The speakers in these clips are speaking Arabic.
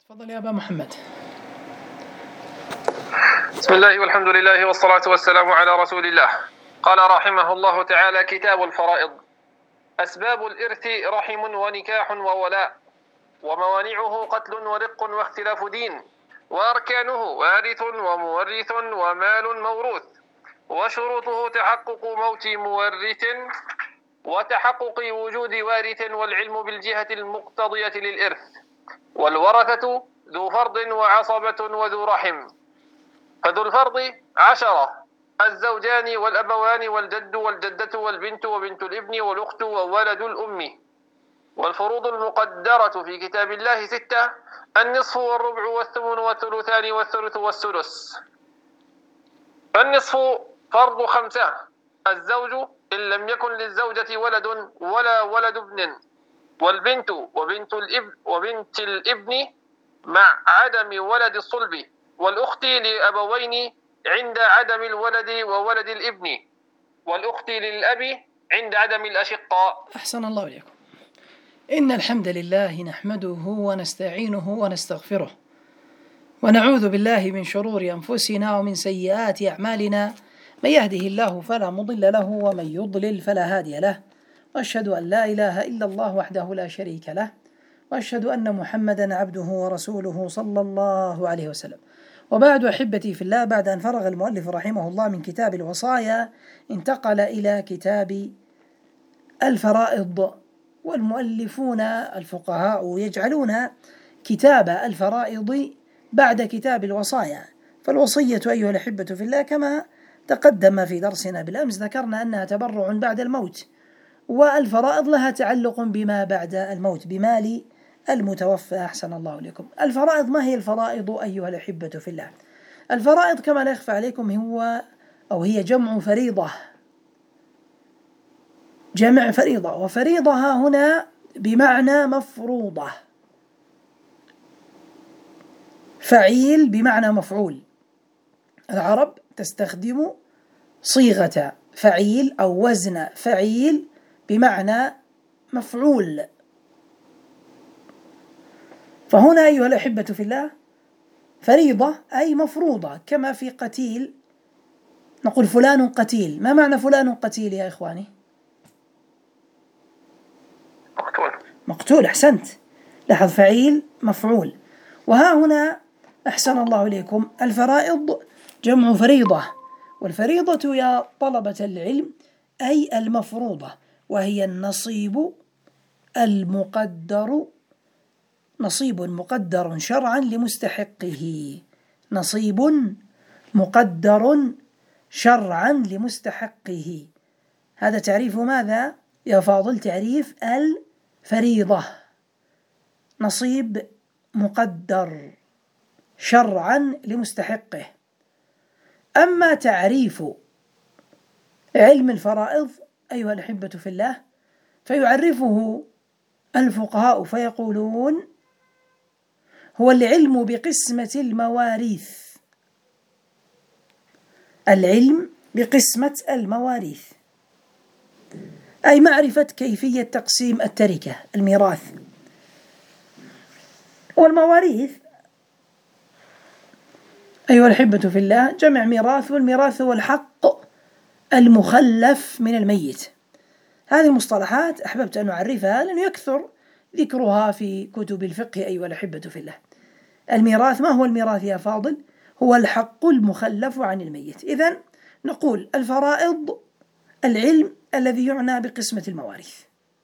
تفضل يا أبا محمد. بسم الله والحمد لله والصلاة والسلام على رسول الله. قال رحمه الله تعالى: كتاب الفرائض. أسباب الإرث رحم ونكاح وولاء، وموانعه قتل ورق واختلاف دين، وأركانه وارث ومورث ومال موروث، وشروطه تحقق موت مورث وتحقق وجود وارث والعلم بالجهة المقتضية للإرث، والورثة ذو فرض وعصبة وذو رحم. فذو الفرض 10: الزوجان والأبوان والجد والجدة والبنت وبنت الابن والأخت وولد الأم. والفروض المقدرة في كتاب الله 6: النصف والربع والثمن والثلثان والثلث والسدس. فالنصف فرض 5: الزوج إن لم يكن للزوجة ولد ولا ولد ابن، والبنت وبنت الابن مع عدم ولد الصلب، والأخت لأبوين عند عدم الولد وولد الابن، والأخت للأب عند عدم الأشقاء. أحسن الله إليكم. إن الحمد لله نحمده ونستعينه ونستغفره، ونعوذ بالله من شرور أنفسنا ومن سيئات أعمالنا، من يهده الله فلا مضل له ومن يضلل فلا هادي له، وأشهد أن لا إله إلا الله وحده لا شريك له، وأشهد أن محمدا عبده ورسوله صلى الله عليه وسلم. وبعد، أحبتي في الله، بعد أن فرغ المؤلف رحمه الله من كتاب الوصايا انتقل إلى كتاب الفرائض. والمؤلفون الفقهاء يجعلون كتاب الفرائض بعد كتاب الوصايا. فالوصية أيها الأحبة في الله كما تقدم في درسنا بالأمس ذكرنا أنها تبرع بعد الموت، والفرائض لها تعلق بما بعد الموت، بمال المتوفى. أحسن الله إليكم. الفرائض، ما هي الفرائض أيها الأحبة في الله؟ الفرائض كما لا يخفى عليكم هي جمع فريضة، جمع فريضة، وفريضها هنا بمعنى مفروضة، فعيل بمعنى مفعول. العرب تستخدم صيغة فعيل أو وزن فعيل بمعنى مفعول. فهنا أيها الأحبة في الله فريضة أي مفروضة، كما في قتيل نقول فلان قتيل. ما معنى فلان قتيل يا إخواني؟ مقتول. أحسنت. لاحظ، فعيل مفعول. وها هنا أحسن الله إليكم الفرائض جمع فريضة، والفريضة يا طلبة العلم أي المفروضة، وهي النصيب المقدر، نصيب مقدر شرعا لمستحقه، نصيب مقدر شرعا لمستحقه. هذا تعريف ماذا يا فاضل؟ تعريف الفريضة، نصيب مقدر شرعا لمستحقه. أما تعريف علم الفرائض أيها الأحبة في الله فيعرفه الفقهاء فيقولون: هو العلم بقسمة المواريث، العلم بقسمة المواريث، أي معرفة كيفية تقسيم التركة، الميراث. والمواريث أيها الأحبة في الله جمع ميراث، والميراث هو الحق المخلف من الميت. هذه المصطلحات أحببت أن أعرفها لأنه يكثر ذكرها في كتب الفقه أيها الأحبة في الله. الميراث، ما هو الميراث يا فاضل؟ هو الحق المخلف عن الميت. إذن نقول الفرائض العلم الذي يعنى بقسمة المواريث.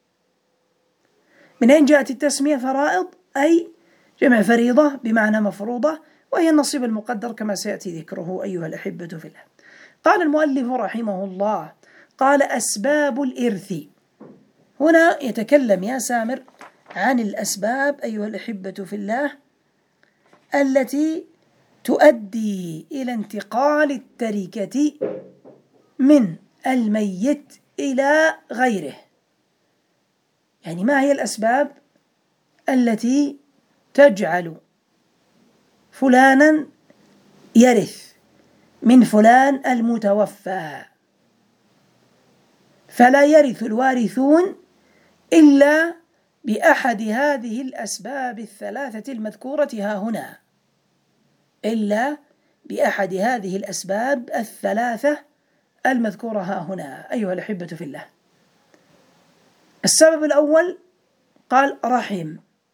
من أين جاءت التسمية فرائض؟ أي جمع فريضة بمعنى مفروضة، وهي النصيب المقدر كما سيأتي ذكره أيها الأحبة في الله. قال المؤلف رحمه الله: قال: أسباب الإرث. هنا يتكلم يا سامر عن الأسباب أيها الأحبة في الله التي تؤدي إلى انتقال التركة من الميت إلى غيره. يعني ما هي الأسباب التي تجعل فلانا يرث من فلان المتوفى، فلا يرث الوارثون إلا بأحد هذه الأسباب الثلاثة المذكورة ها هنا، إلا بأحد هذه الأسباب الثلاثة المذكورة ها هنا أيها الأحبة في الله. السبب الأول قال رحم.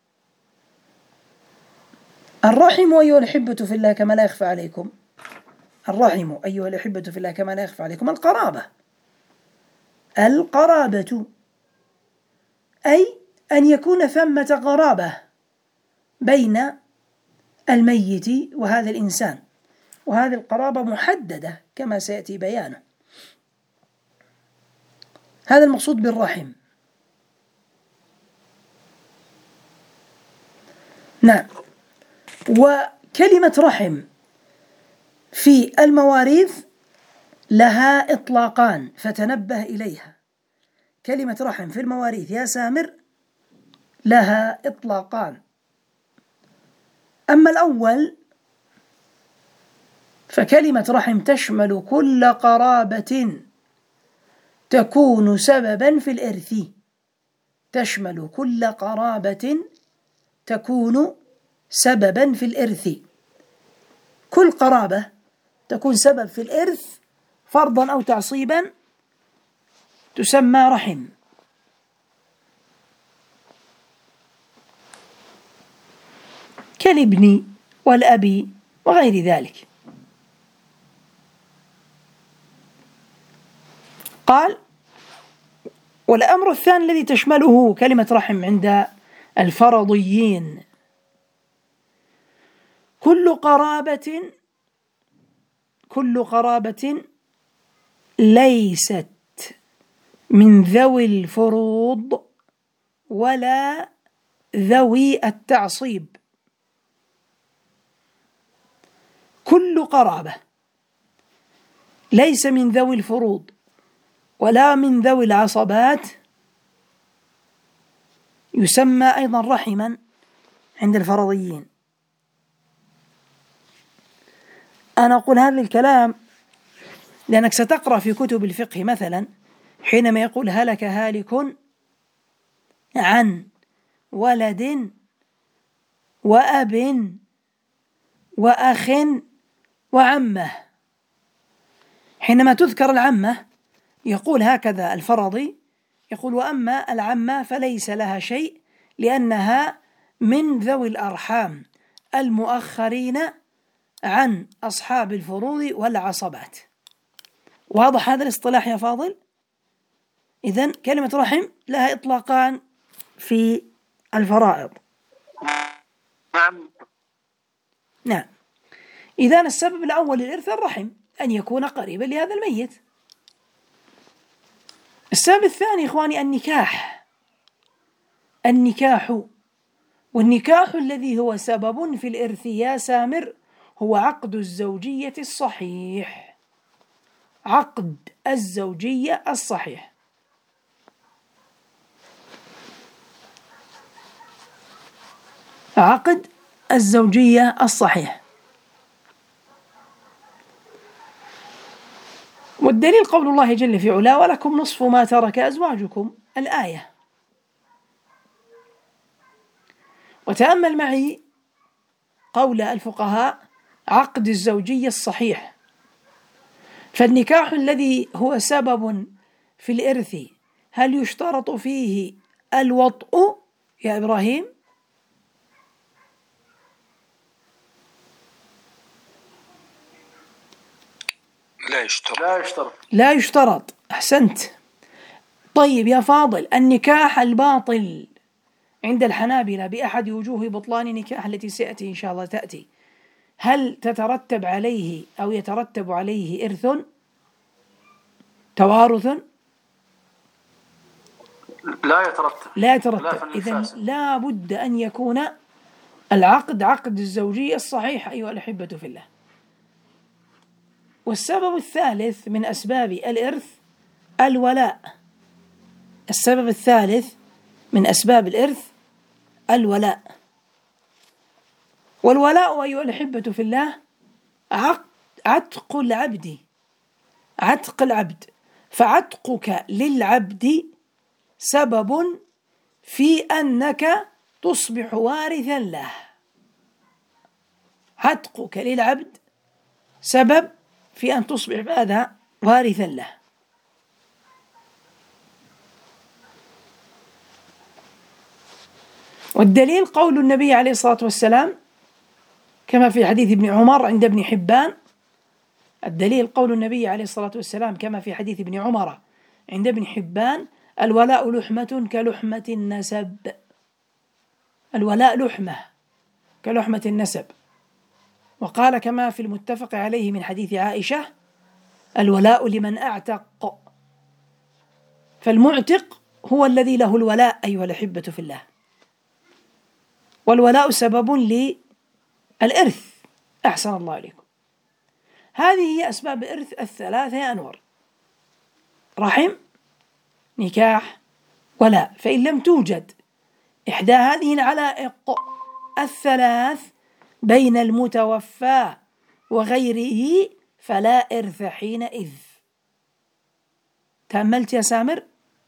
الرحم أيها الأحبة في الله كما لا يخفى عليكم، الرحم أيها الأحبة في الله كما لا يخفى عليكم القرابة، أي أن يكون ثمة قرابة بين الميت وهذا الإنسان، وهذه القرابة محددة كما سيأتي بيانه. هذا المقصود بالرحم. نعم. وكلمة رحم في المواريث لها إطلاقان فتنبه إليها. كلمة رحم في المواريث يا سامر لها إطلاقان. أما الأول فكلمة رحم تشمل كل قرابة تكون سببا في الإرث، تشمل كل قرابة تكون سببا في الإرث. كل قرابة تكون سبب في الإرث فرضا أو تعصيبا تسمى رحم. كالابن والأب وغير ذلك. قال: والأمر الثاني الذي تشمله كلمة رحم عند الفرضيين كل قرابة ليست من ذوي الفروض ولا ذوي التعصيب. كل قرابة ليس من ذوي الفروض ولا من ذوي العصبات يسمى أيضا رحما عند الفرضيين. أنا أقول هذا الكلام لأنك ستقرأ في كتب الفقه مثلا حينما يقول هلك هالك عن ولد وأب وأخ وعمة، حينما تذكر العمة يقول هكذا الفرضي، يقول: وأما العمة فليس لها شيء لأنها من ذوي الأرحام المؤخرين عن أصحاب الفروض والعصبات. واضح هذا الاصطلاح يا فاضل؟ إذن كلمة رحم لها إطلاقان في الفرائض. نعم. إذن السبب الأول للإرث الرحم، أن يكون قريبا لهذا الميت. السبب الثاني إخواني النكاح، والنكاح الذي هو سبب في الإرث يا سامر هو عقد الزوجية الصحيح. عقد الزوجية الصحيح. عقد الزوجية الصحيح. والدليل قول الله جل في علاه: ولكم نصف ما ترك أزواجكم، الآية. وتأمل معي قول الفقهاء: عقد الزوجية الصحيح. فالنكاح الذي هو سبب في الإرث هل يشترط فيه الوطء يا إبراهيم؟ لا يشترط. أحسنت. طيب يا فاضل، النكاح الباطل عند الحنابلة بأحد وجوه بطلان نكاح التي سيأتي إن شاء الله تأتي، هل تترتب عليه أو يترتب عليه إرث توارث؟ لا يترتب. إذن لا بد أن يكون العقد عقد الزوجية الصحيح أيها الأحبة في الله. والسبب الثالث من أسباب الإرث الولاء. السبب الثالث من أسباب الإرث الولاء. والولاء أيها الأحبة في الله عتق العبد. عتق العبد. فعتقك للعبد سبب في أنك تصبح وارثا له. عتقك للعبد سبب في أن تصبح بعدها وارثا له. والدليل قول النبي عليه الصلاة والسلام كما في حديث ابن عمر عند ابن حبان. الدليل قول النبي عليه الصلاة والسلام كما في حديث ابن عمر عند ابن حبان: الولاء لحمة كلحمة النسب. الولاء لحمة كلحمة النسب. وقال كما في المتفق عليه من حديث عائشة: الولاء لمن أعتق. فالمعتق هو الذي له الولاء أيها الأحبة في الله. والولاء سبب للإرث. أحسن الله عليكم. هذه هي أسباب الإرث الثلاثة يا أنور: رحم، نكاح، ولاء. فإن لم توجد إحدى هذه العلائق الثلاث بين المتوفى وغيره فلا إرث حينئذ. تأملت يا سامر؟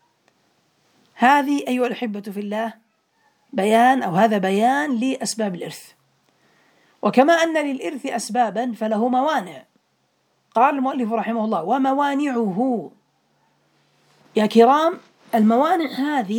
هذه أيها الأحبة في الله بيان، أو هذا بيان لأسباب الإرث. وكما أن للإرث أسبابا فله موانع. قال المؤلف رحمه الله: وموانعه. يا كرام، الموانع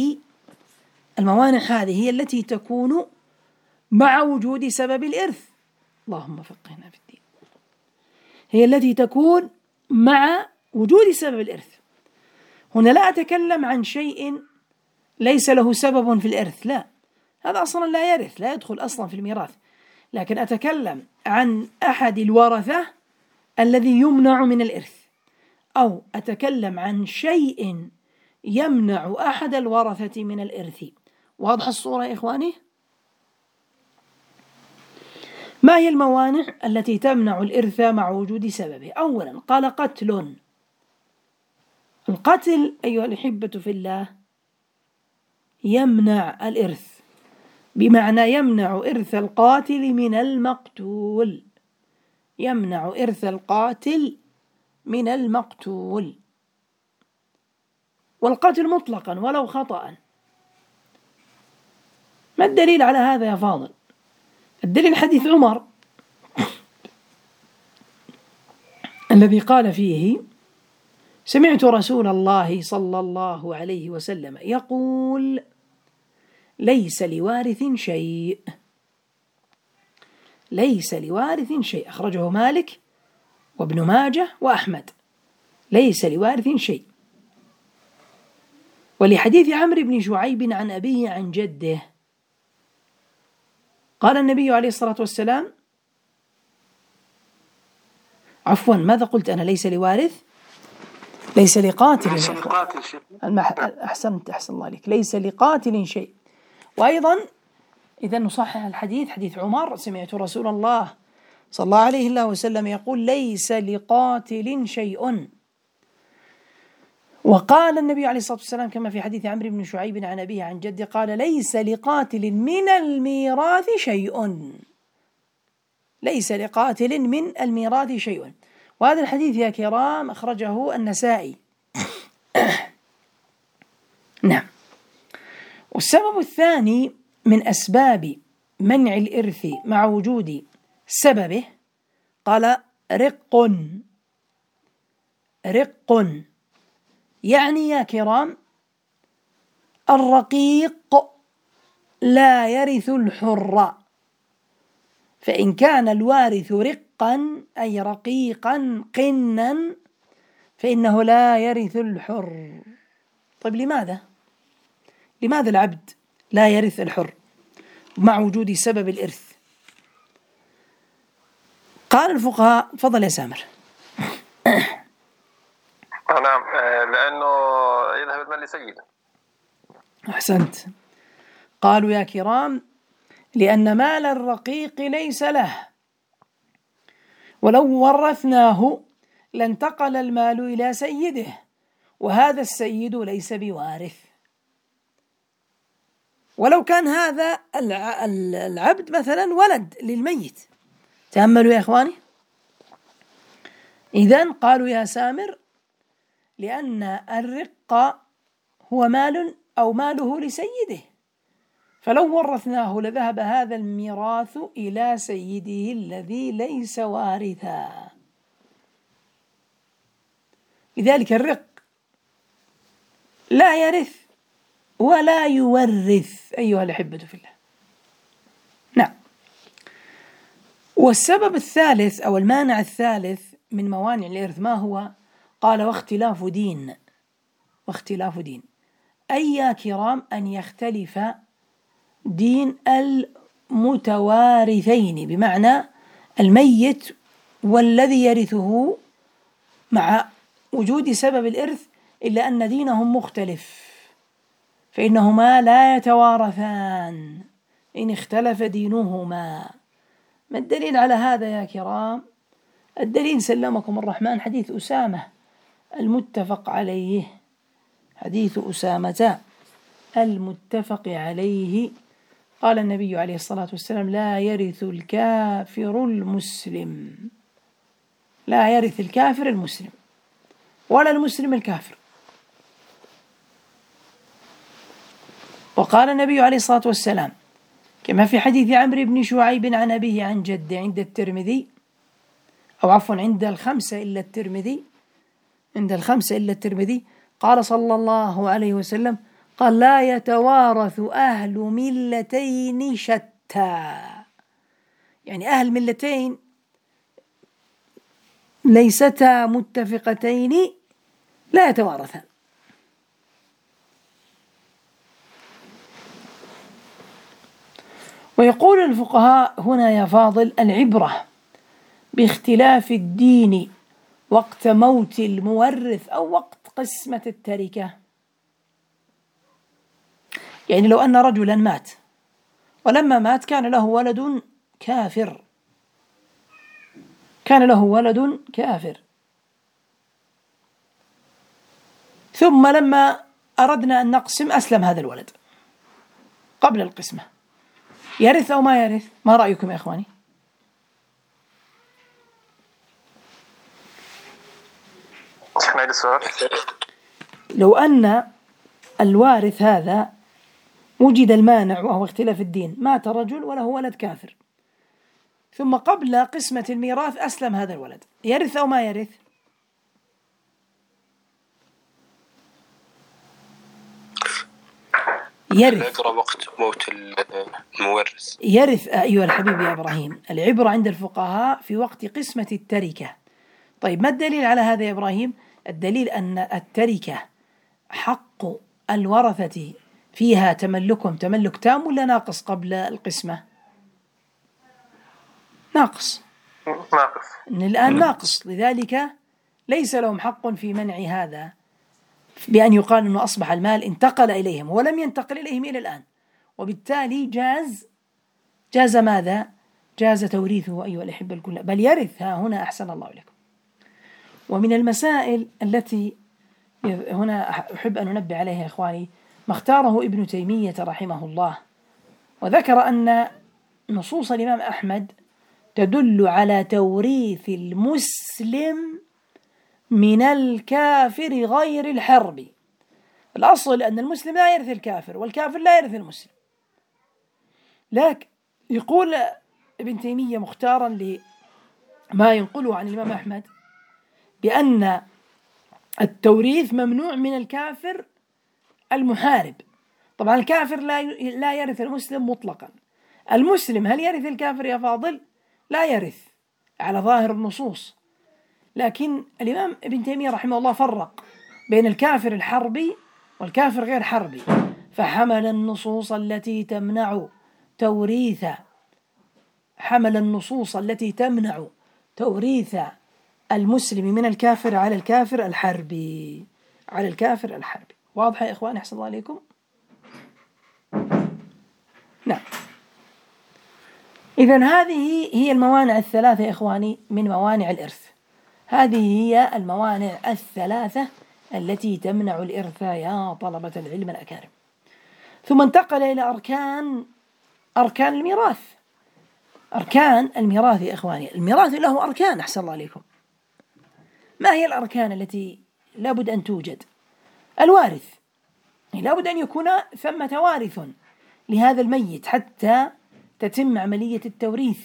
هذه هي التي تكون مع وجود سبب الإرث. اللهم فقهنا في الدين. هي التي تكون مع وجود سبب الإرث. هنا لا أتكلم عن شيء ليس له سبب في الإرث، لا، هذا أصلا لا يرث، لا يدخل أصلا في الميراث. لكن أتكلم عن أحد الورثة الذي يمنع من الإرث، أو أتكلم عن شيء يمنع أحد الورثة من الإرث. واضح الصورة يا إخواني؟ ما هي الموانع التي تمنع الإرث مع وجود سببه؟ أولا قال: قتل. القتل أيها الأحبة في الله يمنع الإرث، بمعنى يمنع إرث القاتل من المقتول. يمنع إرث القاتل من المقتول. والقتل مطلقا ولو خطأ. ما الدليل على هذا يا فاضل؟ الدليل حديث عمر الذي قال فيه: سمعت رسول الله صلى الله عليه وسلم يقول: ليس لوارث شيء. ليس لوارث شيء. أخرجه مالك وابن ماجه وأحمد. ليس لوارث شيء. ولحديث عمرو بن شعيب عن أبيه عن جده قال النبي عليه الصلاة والسلام، عفوا ماذا قلت أنا؟ ليس لوارث، ليس لقاتل. أحسنت، أحسن الله عليك. ليس لقاتل شيء. وأيضا إذا نصحح الحديث، حديث عمر: سمعت رسول الله صلى الله عليه وسلم يقول: ليس لقاتل شيء. وقال النبي عليه الصلاة والسلام كما في حديث عمرو بن شعيب عن أبيه عن جده قال: ليس لقاتل من الميراث شيء. ليس لقاتل من الميراث شيء. وهذا الحديث يا كرام أخرجه النسائي. نعم. والسبب الثاني من أسباب منع الإرث مع وجود سببه قال: رق. رق يعني يا كرام الرقيق لا يرث الحر. فإن كان الوارث رقا أي رقيقا قنا فإنه لا يرث الحر. طيب لماذا؟ لماذا العبد لا يرث الحر مع وجود سبب الإرث؟ قال الفقهاء، تفضل يا سامر. نعم، لأنه يذهب المال لسيده. أحسنت. قالوا يا كرام: لأن مال الرقيق ليس له، ولو ورثناه لانتقل المال إلى سيده، وهذا السيد ليس بوارث. ولو كان هذا العبد مثلا ولد للميت. تأملوا يا إخواني. إذن قالوا يا سامر: لأن الرق هو مال أو ماله لسيده، فلو ورثناه لذهب هذا الميراث إلى سيده الذي ليس وارثا. لذلك الرق لا يرث ولا يورث أيها الأحبة في الله. نعم. والسبب الثالث أو المانع الثالث من موانع الإرث ما هو؟ قال واختلاف دين. واختلاف دين، أي يا كرام أن يختلف دين المتوارثين، بمعنى الميت والذي يرثه مع وجود سبب الإرث إلا أن دينهم مختلف، فإنهما لا يتوارثان إن اختلف دينهما. ما الدليل على هذا يا كرام؟ الدليل سلمكم الرحمن حديث أسامة المتفق عليه، حديث أسامة المتفق عليه. قال النبي عليه الصلاة والسلام لا يرث الكافر المسلم، لا يرث الكافر المسلم ولا المسلم الكافر. وقال النبي عليه الصلاة والسلام كما في حديث عمرو بن شعيب عن أبيه عن جده عند الترمذي، أو عفوا عند الخمسة إلا الترمذي، عند الخمسة إلا الترمذي، قال صلى الله عليه وسلم قال لا يتوارث أهل ملتين شتى، يعني أهل ملتين ليستا متفقتين لا يتوارثان. ويقول الفقهاء هنا يا فاضل العبرة باختلاف الدين وقت موت المورث أو وقت قسمة التركة. يعني لو أن رجلا مات ولما مات كان له ولد كافر، كان له ولد كافر، ثم لما أردنا أن نقسم أسلم هذا الولد قبل القسمة، يرث أو ما يرث؟ ما رأيكم يا إخواني؟ لو أن الوارث هذا وجد المانع وهو اختلاف الدين، مات رجل وله ولد كافر، ثم قبل قسمة الميراث أسلم هذا الولد، يرث أو ما يرث؟ يرث. وقت موت المورث يرث أيها الحبيب يا إبراهيم. العبرة عند الفقهاء في وقت قسمة التركة. طيب ما الدليل على هذا يا إبراهيم؟ الدليل أن التركة حق الورثة فيها تملكهم تملك تام ولا ناقص قبل القسمة؟ ناقص. إن الآن ناقص، لذلك ليس لهم حق في منع هذا بأن يقال أنه أصبح المال انتقل إليهم ولم ينتقل إليهم إلى الآن، وبالتالي جاز ماذا؟ جاز توريثه أيها الأحبة الكل، بل يرث. ها هنا أحسن الله لكم. ومن المسائل التي هنا أحب أن أنبه عليها يا إخواني ما اختاره ابن تيمية رحمه الله، وذكر أن نصوص الإمام أحمد تدل على توريث المسلم من الكافر غير الحرب. الأصل أن المسلم لا يرث الكافر والكافر لا يرث المسلم، لكن يقول ابن تيمية مختارا لما ينقله عن الإمام أحمد بأن التوريث ممنوع من الكافر المحارب. طبعا الكافر لا يرث المسلم مطلقا. المسلم هل يرث الكافر يا فاضل؟ لا يرث على ظاهر النصوص، لكن الإمام ابن تيمية رحمه الله فرق بين الكافر الحربي والكافر غير حربي، فحمل النصوص التي تمنع توريث المسلم من الكافر على الكافر الحربي، واضح يا إخوان؟ أحسن الله عليكم. نعم. إذن هذه هي الموانع الثلاثة يا إخواني من موانع الإرث. هذه هي الموانع الثلاثة التي تمنع الإرث يا طلبة العلم الأكارم. ثم انتقل إلى أركان الميراث. أركان الميراث يا إخواني، الميراث له أركان. أحسن الله عليكم. ما هي الأركان التي لابد أن توجد؟ الوارث، لابد أن يكون ثمة وارث لهذا الميت حتى تتم عملية التوريث.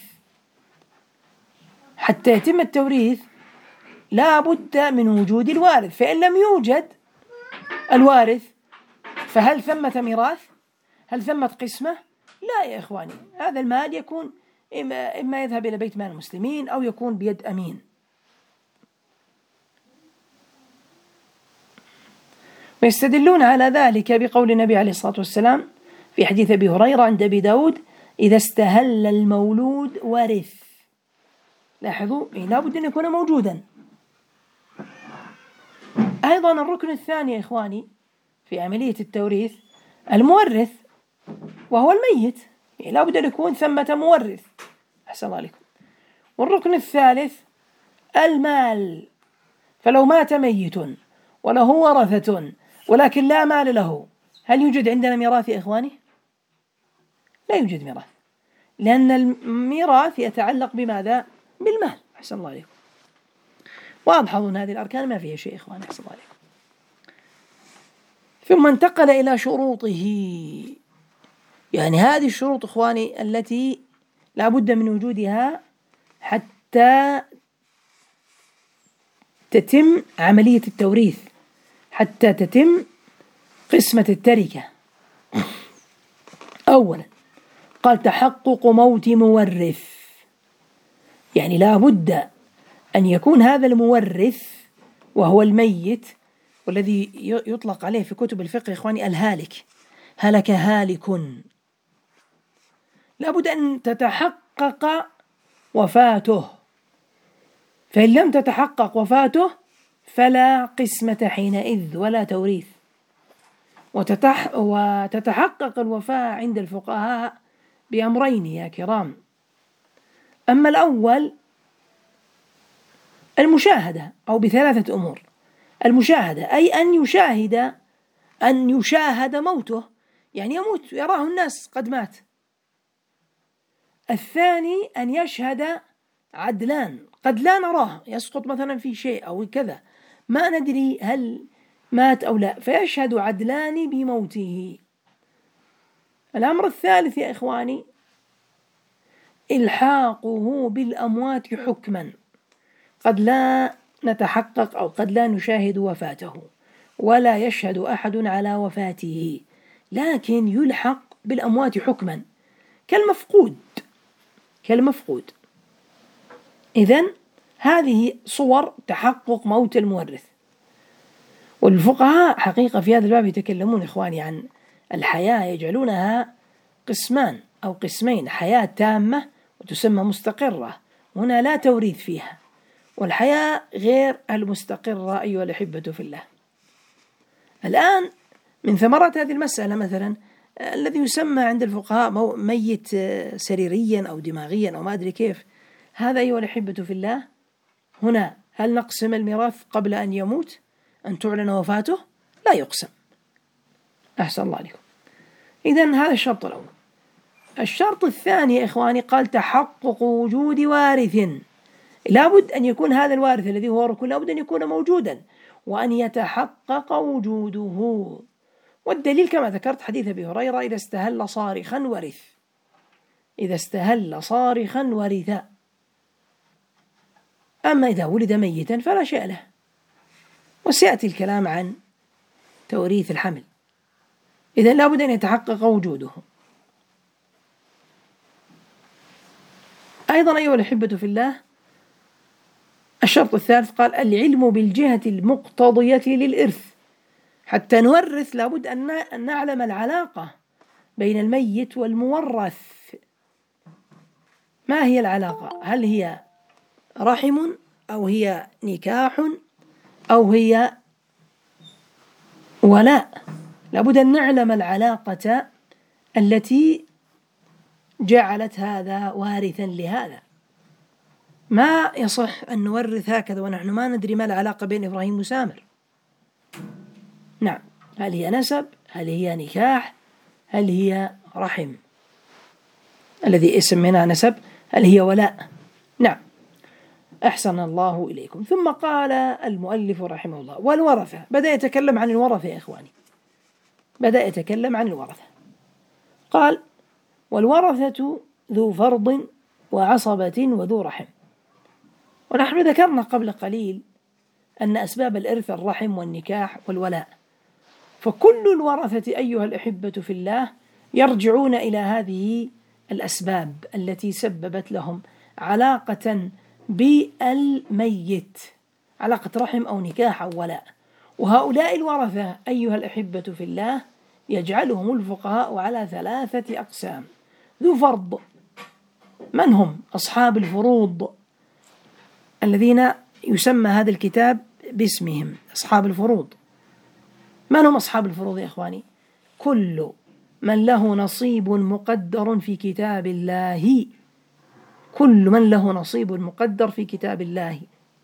حتى يتم التوريث لا بد من وجود الوارث، فإن لم يوجد الوارث فهل ثمة ميراث؟ هل ثمة قسمة؟ لا يا إخواني، هذا المال يكون إما يذهب إلى بيت مال المسلمين أو يكون بيد أمين. ويستدلون على ذلك بقول النبي عليه الصلاة والسلام في حديث أبي هريرة عند أبي داود: إذا استهل المولود ورث. لاحظوا، لا بد أن يكون موجودا. أيضا الركن الثاني يا إخواني في عملية التوريث المورث، وهو الميت، لا بد أن يكون ثمة مورث. أحسن الله عليكم. والركن الثالث المال، فلو مات ميت وله ورثة ولكن لا مال له، هل يوجد عندنا ميراث يا إخواني؟ لا يوجد ميراث، لأن الميراث يتعلق بماذا؟ بالمال. أحسن الله عليكم. واضح أظن هذه الأركان ما فيها شيء إخواني. أحسن الله عليكم. ثم انتقل إلى شروطه، يعني هذه الشروط إخواني التي لا بد من وجودها حتى تتم عملية التوريث، حتى تتم قسمة التركة. أولا قال تحقق موت مورث، يعني لا بد أن يكون هذا المورث وهو الميت، والذي يطلق عليه في كتب الفقه إخواني الهالك، هلك هالك، لا بد أن تتحقق وفاته، فإن لم تتحقق وفاته فلا قسمة حينئذ ولا توريث. وتتحقق الوفاة عند الفقهاء بأمرين يا كرام. أما الأول المشاهدة، أو بثلاثة أمور. المشاهدة أي أن يشاهد موته، يعني يموت يراه الناس قد مات. الثاني أن يشهد عدلان، قد لا نراه، يسقط مثلا في شيء أو كذا، ما ندري هل مات أو لا، فيشهد عدلان بموته. الأمر الثالث يا إخواني إلحاقه بالأموات حكما، قد لا نتحقق أو قد لا نشاهد وفاته ولا يشهد أحد على وفاته، لكن يلحق بالأموات حكما كالمفقود. إذن هذه صور تحقق موت المورث. والفقهاء حقيقة في هذا الباب يتكلمون إخواني عن الحياة، يجعلونها قسمان أو قسمين: حياة تامة وتسمى مستقرة، هنا لا توريث فيها، والحياة غير المستقرة أيها الأحبة في الله. الآن من ثمرات هذه المسألة مثلا الذي يسمى عند الفقهاء ميت سريريا أو دماغيا أو ما أدري كيف، هذا أيها الأحبة في الله هنا هل نقسم الميراث قبل أن يموت، أن تعلن وفاته؟ لا يقسم. أحسن الله عليكم. إذن هذا الشرط الأول. الشرط الثاني يا إخواني قال تحقق وجود وارث، لابد أن يكون هذا الوارث الذي هو ركن لابد أن يكون موجودا وأن يتحقق وجوده. والدليل كما ذكرت حديث أبي هريرة: إذا استهل صارخا ورث، إذا استهل صارخا ورث. أما إذا ولد ميتا فلا شيء له. وسيأتي الكلام عن توريث الحمل، إذن لابد أن يتحقق وجوده. أيضا أيها الأحبة في الله الشرط الثالث قال العلم بالجهة المقتضية للإرث. حتى نورث لابد أن نعلم العلاقة بين الميت والمورث. ما هي العلاقة؟ هل هي رحم أو هي نكاح أو هي ولاء؟ لابد أن نعلم العلاقة التي جعلت هذا وارثا لهذا. ما يصح أن نورث هكذا ونحن ما ندري ما العلاقة بين إبراهيم وسامر. نعم، هل هي نسب؟ هل هي نكاح؟ هل هي رحم الذي اسم منها نسب؟ هل هي ولاء؟ نعم. أحسن الله إليكم. ثم قال المؤلف رحمه الله والورثة، بدأ يتكلم عن الورثة يا إخواني، بدأ يتكلم عن الورثة. قال: والورثة ذو فرض وعصبة وذو رحم. ونحن ذكرنا قبل قليل أن أسباب الإرث الرحم والنكاح والولاء، فكل الورثة أيها الأحبة في الله يرجعون إلى هذه الأسباب التي سببت لهم علاقة بالميت، علاقة رحم أو نكاح أو ولاء. وهؤلاء الورثة أيها الأحبة في الله يجعلهم الفقهاء على 3 أقسام. ذو فرض، من هم؟ أصحاب الفروض الذين يسمى هذا الكتاب باسمهم، أصحاب الفروض. من هم أصحاب الفروض يا إخواني؟ كل من له نصيب مقدر في كتاب الله، كل من له نصيب مقدر في كتاب الله،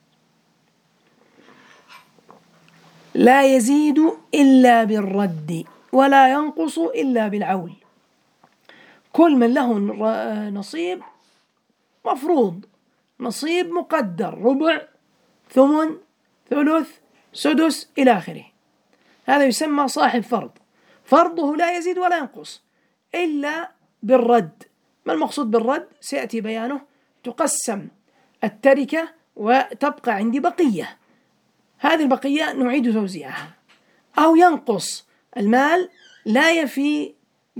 لا يزيد إلا بالرد ولا ينقص إلا بالعول. كل من له نصيب مفروض، نصيب مقدر، ربع، ثمن، ثلث، سدس إلى آخره، هذا يسمى صاحب فرض. فرضه لا يزيد ولا ينقص إلا بالرد. ما المقصود بالرد؟ سيأتي بيانه. تقسم التركة وتبقى عندي بقية، هذه البقية نعيد توزيعها. أو ينقص المال، لا يفي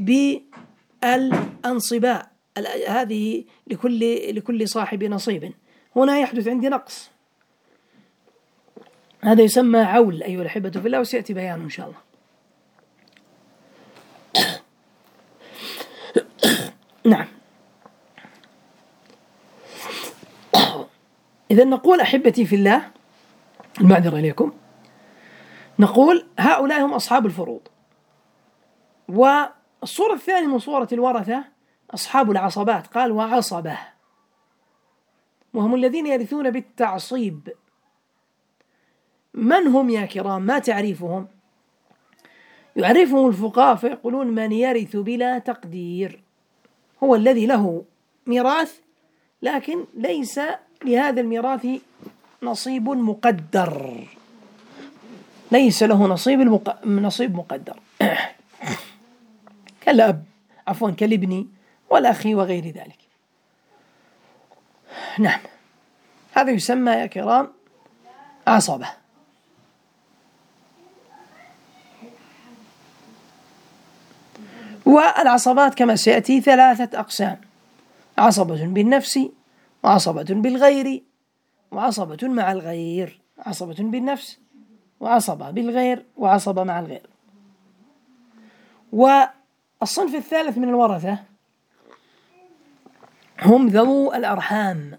بالأنصباء، هذه لكل صاحب نصيب، هنا يحدث عندي نقص، هذا يسمى عول أيها الأحبة في الله، وسيأتي بيانه إن شاء الله. نعم. إذا نقول أحبتي في الله، المعذرة إليكم، نقول هؤلاء هم أصحاب الفروض. والصورة الثانية من صورة الورثة أصحاب العصبات، قال: وعصبة، وهم الذين يرثون بالتعصيب. من هم يا كرام؟ ما تعريفهم؟ يعرفهم الفقهاء فيقولون: من يرث بلا تقدير، هو الذي له ميراث لكن ليس لهذا الميراث نصيب مقدر، ليس له نصيب مقدر كالأب، عفوا، كالابن والأخ وغير ذلك. نعم، هذا يسمى يا كرام عصبة. والعصبات كما سيأتي 3 أقسام: عصبة بالنفس، وعصبة بالغير، وعصبة مع الغير. عصبة بالنفس، وعصبة بالغير، وعصبة مع الغير. والصنف الثالث من الورثة هم ذو الأرحام.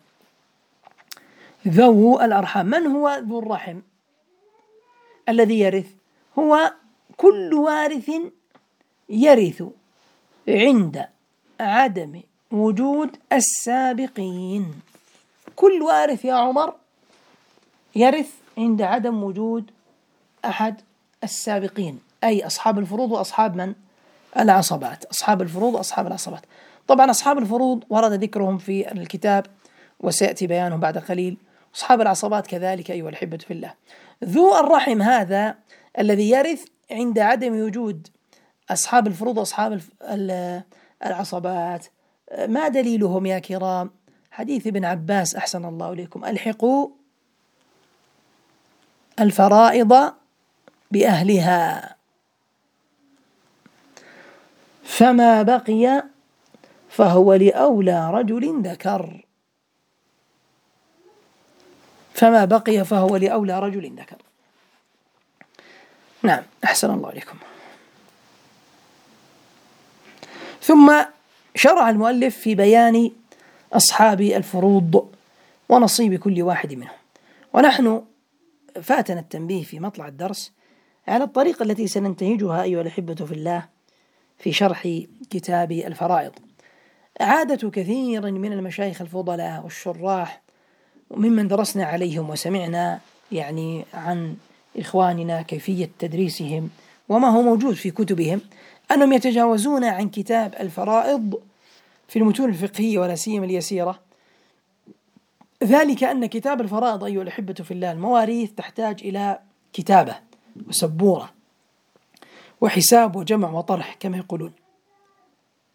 ذو الأرحام، من هو ذو الرحم الذي يرث؟ هو كل وارث يرث عند عدم وجود السابقين. كل وارث يا عمر يرث عند عدم وجود أحد السابقين، أي أصحاب الفروض وأصحاب من؟ العصبات. أصحاب الفروض وأصحاب العصبات. طبعا أصحاب الفروض ورد ذكرهم في الكتاب وسيأتي بيانهم بعد قليل. أصحاب العصبات كذلك أيها الأحبة في الله. ذو الرحم هذا الذي يرث عند عدم وجود أصحاب الفروض وأصحاب العصبات. ما دليلهم يا كرام؟ حديث ابن عباس أحسن الله إليكم: ألحقوا الفرائض بأهلها، فما بقي فهو لأولى رجل ذكر. فما بقي فهو لأولى رجل ذكر. نعم، أحسن الله إليكم. ثم شرع المؤلف في بيان أصحاب الفروض ونصيب كل واحد منهم. ونحن فاتنا التنبيه في مطلع الدرس على الطريقة التي سننتهجها أيها الأحبة في الله في شرح كتاب الفرائض. عادة كثير من المشايخ الفضلاء والشراح وممن درسنا عليهم وسمعنا يعني عن إخواننا كيفية تدريسهم وما هو موجود في كتبهم، أنهم يتجاوزون عن كتاب الفرائض في المتون الفقهية ولا سيما اليسيرة. ذلك أن كتاب الفرائض أيها الأحبة في الله، المواريث تحتاج إلى كتابة وسبورة وحساب وجمع وطرح كما يقولون.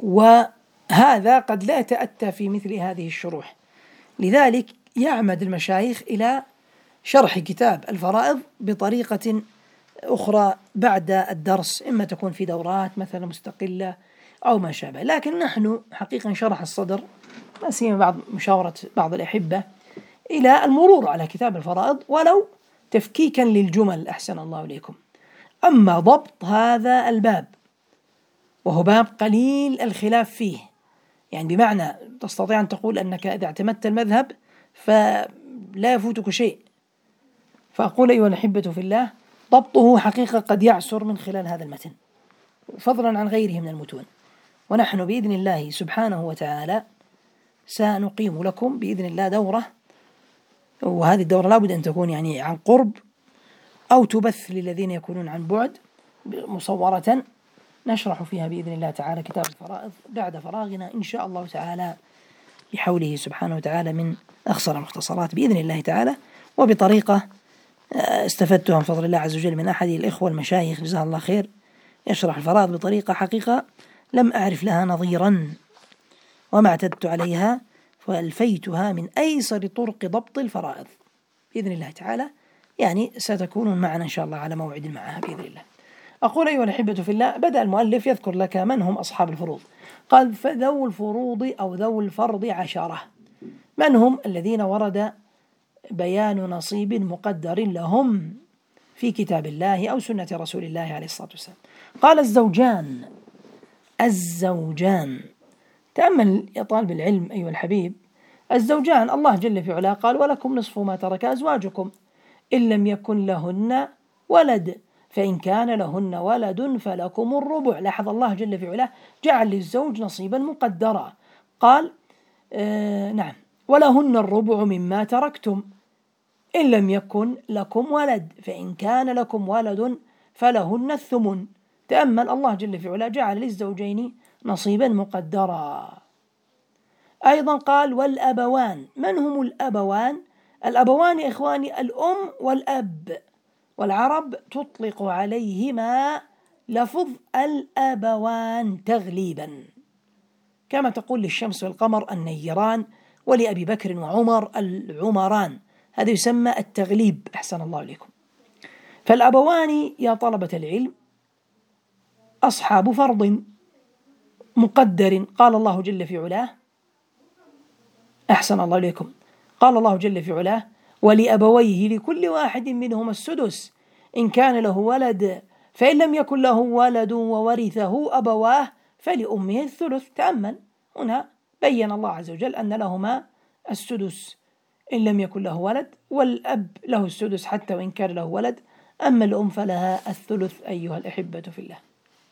وهذا قد لا يتأتى في مثل هذه الشروح، لذلك يعمد المشايخ إلى شرح كتاب الفرائض بطريقة أخرى بعد الدرس، إما تكون في دورات مثلا مستقلة أو ما شابه. لكن نحن حقيقة شرح الصدر، لا سيما بعد مشاورة بعض الأحبة، إلى المرور على كتاب الفرائض ولو تفكيكا للجمل أحسن الله إليكم. أما ضبط هذا الباب وهو باب قليل الخلاف فيه، يعني بمعنى تستطيع أن تقول أنك إذا اعتمدت المذهب فلا يفوتك شيء، فأقول أيها الأحبة في الله ضبطه حقيقة قد يعسر من خلال هذا المتن فضلا عن غيره من المتون. ونحن بإذن الله سبحانه وتعالى سنقيم لكم بإذن الله دورة، وهذه الدورة لابد أن تكون يعني عن قرب أو تبث للذين يكونون عن بعد مصورة، نشرح فيها بإذن الله تعالى كتاب الفرائض بعد فراغنا إن شاء الله تعالى بحوله سبحانه وتعالى من أخصر المختصرات بإذن الله تعالى، وبطريقة استفدتها من فضل الله عز وجل من أحد الإخوة المشايخ جزاه الله خير، يشرح الفرائض بطريقة حقيقة لم أعرف لها نظيرا وما اعتدت عليها، فألفيتها من أيسر طرق ضبط الفرائض بإذن الله تعالى، يعني ستكونون معنا إن شاء الله على موعد معها بإذن الله. أقول أيها الأحبة في الله، بدأ المؤلف يذكر لك من هم أصحاب الفروض، قال فذو الفروض أو ذو الفرض 10. من هم الذين ورد بيان نصيب مقدر لهم في كتاب الله أو سنة رسول الله عليه الصلاة والسلام. قال الزوجان، تأمل يا طالب العلم أيها الحبيب، الزوجان الله جل في علاه قال ولكم نصف ما ترك أزواجكم إن لم يكن لهن ولد فإن كان لهن ولد فلكم الربع. لاحظ الله جل في علاه جعل للزوج نصيبا مقدرا، قال نعم ولهن الربع مما تركتم إن لم يكن لكم ولد فإن كان لكم ولد فلهن الثمن. تأمل الله جل في علاه جعل للزوجين نصيبا مقدرا. أيضا قال والأبوان. من هم الأبوان؟ الأبوان يا إخواني الأم والأب، والعرب تطلق عليهما لفظ الأبوان تغليبا، كما تقول للشمس والقمر النيران، ولأبي بكر وعمر العمران، هذا يسمى التغليب أحسن الله إليكم. فالأبوان يا طلبة العلم أصحاب فرض مقدر، قال الله جل في علاه أحسن الله إليكم، قال الله جل في علاه ولأبويه لكل واحد منهما السدس إن كان له ولد فإن لم يكن له ولد وورثه أبواه فلأمه الثلث. تأمل هنا بين الله عز وجل أن لهما السدس إن لم يكن له ولد، والأب له السدس حتى وإن كان له ولد، أما الأم فلها الثلث أيها الأحبة في الله،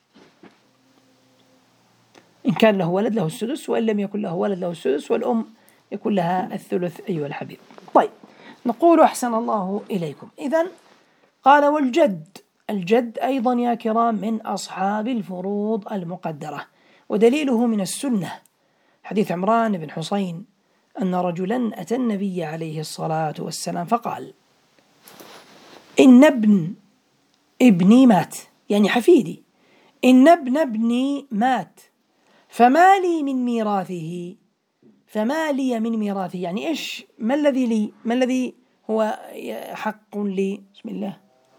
إن كان له ولد له السدس وإن لم يكن له ولد له السدس، والأم يكون لها الثلث أيها الحبيب. طيب نقول أحسن الله إليكم. إذن قال الجد أيضا يا كرام من أصحاب الفروض المقدرة، ودليله من السنة حديث عمران بن حسين أن رجلا أتى النبي عليه الصلاة والسلام فقال إن ابن ابني مات، يعني حفيدي، إن ابن ابني مات فما لي من ميراثه، فما لي من ميراثه يعني إيش، ما الذي لي، ما الذي هو حق لي، بسم الله.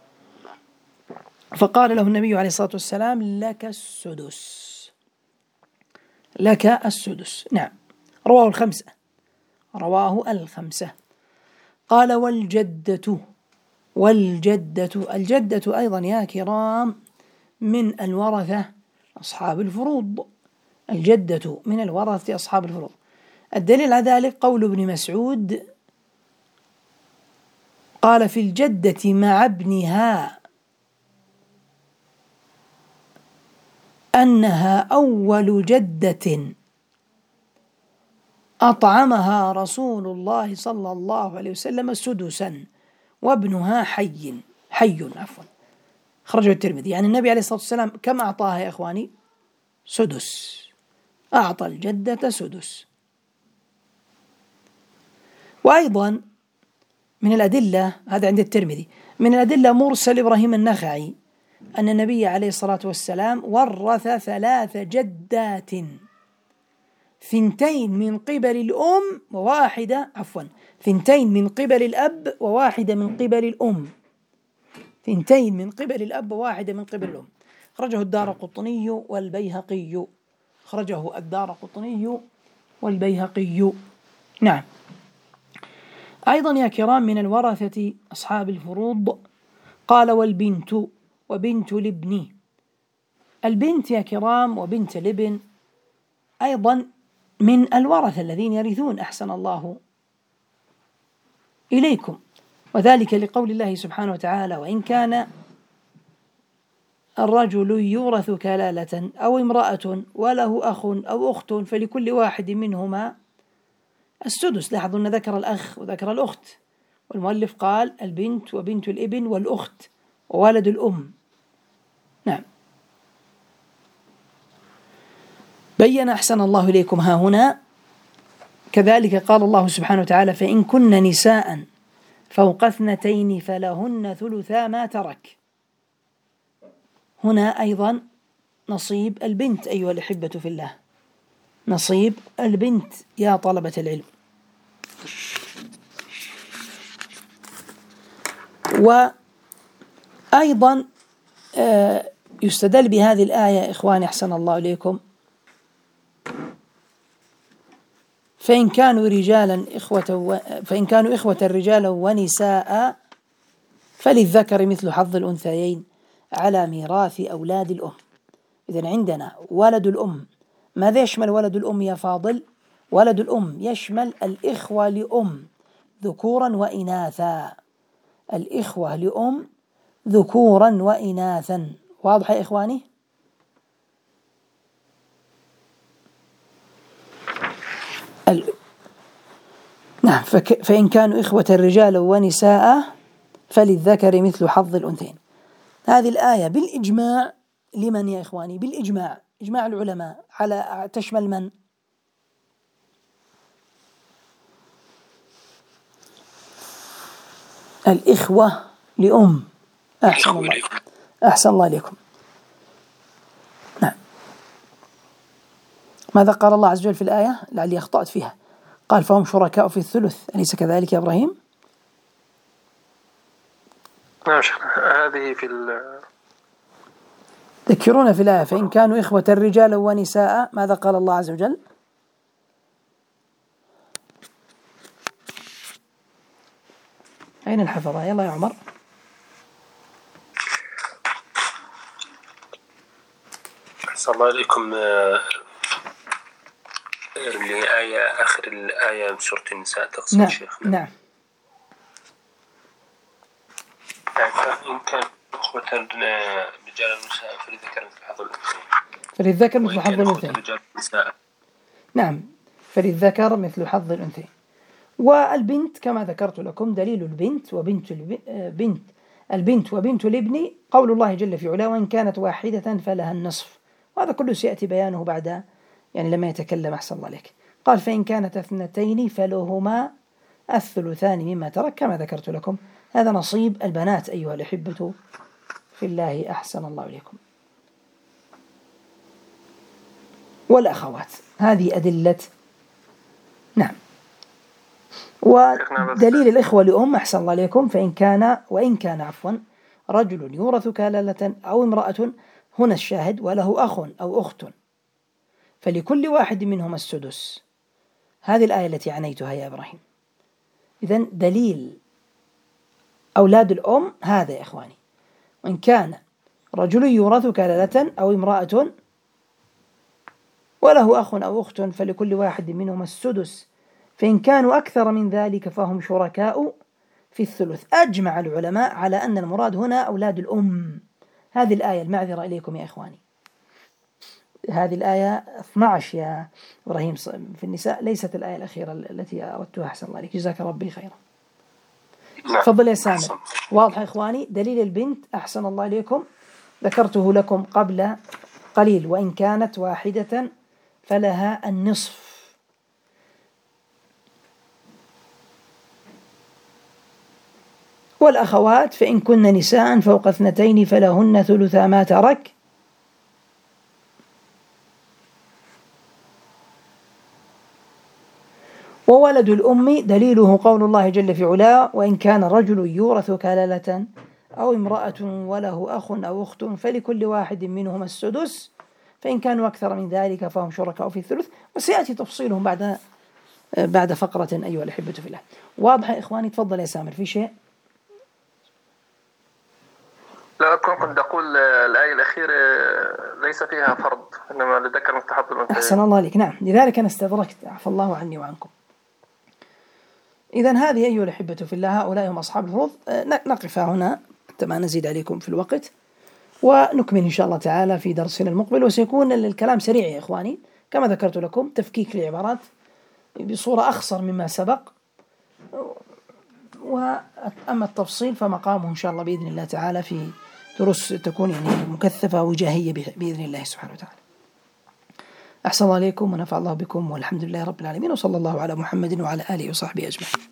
فقال له النبي عليه الصلاة والسلام لك السدس، لك السدس. نعم رواه الخمسة. قال الجدة أيضا يا كرام من الورثة أصحاب الفروض، الجدة من الورثة أصحاب الفروض. الدليل على ذلك قول ابن مسعود قال في الجدة مع ابنها أنها أول جدة أطعمها رسول الله صلى الله عليه وسلم سدسا وابنها حي خرجه الترمذي. يعني النبي عليه الصلاة والسلام كم أعطاها يا إخواني؟ سدس، أعطى الجدة سدس. وأيضا من الأدلة، هذا عند الترمذي، من الأدلة مرسل إبراهيم النخعي أن النبي عليه الصلاة والسلام ورث 3 جدات، 2 من قبل الأم وواحدة 2 من قبل الأب وواحدة من قبل الأم، 2 من قبل الأب وواحدة من قبل الأم. أخرجه الدارقطني والبيهقي، أخرجه الدارقطني والبيهقي. نعم. أيضا يا كرام من الورثة أصحاب الفروض، قال والبنت وبنت الابن. البنت يا كرام وبنت الابن أيضا من الورثة الذين يرثون، أحسن الله إليكم، وذلك لقول الله سبحانه وتعالى: وإن كان الرجل يورث كلالة أو امرأة وله أخ أو أخت فلكل واحد منهما السدس. لاحظوا أن ذكر الأخ وذكر الأخت، والمؤلف قال البنت وبنت الابن والأخت وولد الأم. نعم. بين أحسن الله إليكم ها هنا كذلك قال الله سبحانه وتعالى: فإن كن نساء فوق 2 فلهن ثلثا ما ترك. هنا أيضا نصيب البنت أيها الأحبة في الله، نصيب البنت يا طلبة العلم. وأيضا يستدل بهذه الآية إخواني أحسن الله إليكم: فإن كانوا إخوة رجالا ونساء فللذكر مثل حظ الأنثيين على ميراث أولاد الأم. إذن عندنا ولد الأم. ماذا يشمل ولد الأم يا فاضل؟ ولد الأم يشمل الإخوة لأم ذكورا وإناثا، الإخوة لأم ذكورا وإناثا. واضح يا إخواني؟ نعم. فإن كانوا إخوة رجالا ونساء فللذكر مثل حظ الأنثيين. هذه الآية بالإجماع لمن يا إخواني؟ بالإجماع، إجماع العلماء على تشمل من؟ الإخوة لأم. أحسن الله عليكم. نعم. ماذا قال الله عز وجل في الآية؟ لعلي أخطأت فيها. قال فهم شركاء في الثلث، أليس كذلك يا إبراهيم؟ نعم شيخنا، هذه في ذكرونا في الآية: فإن كانوا إخوة رجالا ونساء، ماذا قال الله عز وجل؟ أين الحفظة؟ يلا يا عمر. أحسن الله عليكم. الآية آخر الآية من سورة النساء تقصد نعم. شيخنا؟ نعم. فإن كان إخوة رجال ونساء فللذكر مثل حظ الأنثيين. فللذكر مثل حظ الأنثيين. نعم، فللذكر مثل حظ الأنثيين. والبنت كما ذكرت لكم دليل البنت وبنت البنت وبنت الابن قول الله جل في علاه: وإن كانت واحدة فلها النصف. وهذا كله سيأتي بيانه بعد لما يتكلم أحسن الله عليك. قال فإن كانت 2 فلهما الثلثان مما ترك كما ذكرت لكم. هذا نصيب البنات أيها الأحبة في الله أحسن الله إليكم. والأخوات هذه أدلة. نعم. ودليل الإخوة لأم أحسن الله عليكم: وإن كان رجل يورث كلالة أو امرأة، هنا الشاهد: وله أخ أو أخت فلكل واحد منهما السدس. هذه الآية التي عنيتها يا إبراهيم. إذن دليل أولاد الأم هذا يا إخواني: وإن كان رجل يورث كلالة أو امرأة وله أخ أو أخت فلكل واحد منهما السدس، فإن كانوا أكثر من ذلك فهم شركاء في الثلث. أجمع العلماء على أن المراد هنا أولاد الأم. هذه الآية، المعذرة إليكم يا إخواني، هذه الآية 12 يا إبراهيم في النساء، ليست الآية الأخيرة التي أردتها. أحسن الله عليك، جزاك ربي خيرا. تفضل يا سامر. واضح يا إخواني؟ دليل البنت أحسن الله عليكم ذكرته لكم قبل قليل: وإن كانت واحدة فلها النصف. والأخوات فإن كن نساء فوق 2 فلهن ثلثا ما ترك وولد الأم دليله قول الله جل في علاه وإن كان رجل يورث كلالة أو امرأة وله أخ أو أخت فلكل واحد منهما السدس فإن كانوا أكثر من ذلك فهم شركاء في الثلث. وسيأتي تفصيلهم بعد فقرة أيها الأحبة في الله. واضح يا إخواني؟ تفضل يا سامر، في شيء؟ لا، كنت أقول الآية الأخيرة ليس فيها فرض، إنما لذكر مثل حظ الأنثيين. أحسن الله عليك. نعم، لذلك أنا استدركت، عفى الله عني وعنكم. إذن هذه أيها الأحبة في الله، هؤلاء هم أصحاب الفروض. نقف هنا حتى ما نزيد عليكم في الوقت، ونكمل إن شاء الله تعالى في درسنا المقبل. وسيكون الكلام سريع يا إخواني كما ذكرت لكم، تفكيك العبارات بصورة أخصر مما سبق، وأما التفصيل فمقامه إن شاء الله بإذن الله تعالى في دروس تكون يعني مكثفة وجاهية بإذن الله سبحانه وتعالى. أحسن الله عليكم ونفع الله بكم، والحمد لله رب العالمين، وصلى الله على محمد وعلى آله وصحبه أجمعين.